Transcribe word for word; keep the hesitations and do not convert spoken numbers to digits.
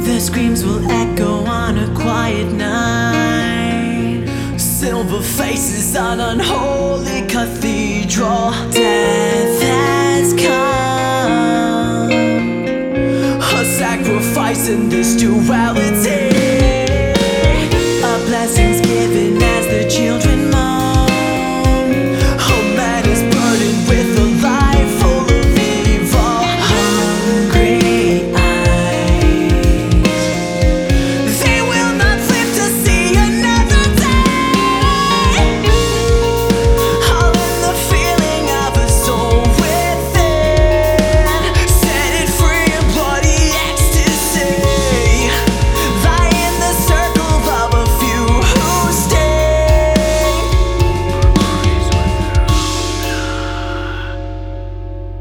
Their screams will echo on a quiet night. Silver faces on unholy cathedral. Death has come, a sacrifice in this duality.